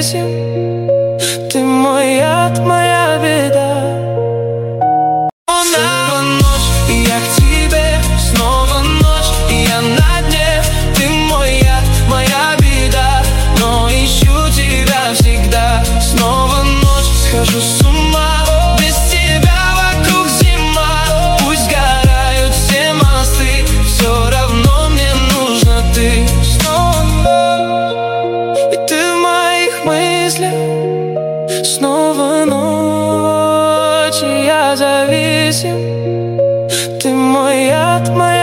зависим. Ты мой яд, моя беда. Снова ночь, и я к тебе. Снова ночь, и я на дне. Ты мой яд, моя беда, но ищу тебя всегда. Снова ночь, схожу с ума. Без тебя вокруг зима. Пусть сгорают все мосты, все равно мне нужна ты. Снова, и ты в моих мыслях. Снова ночь, и я зависим. Ты мой яд, моя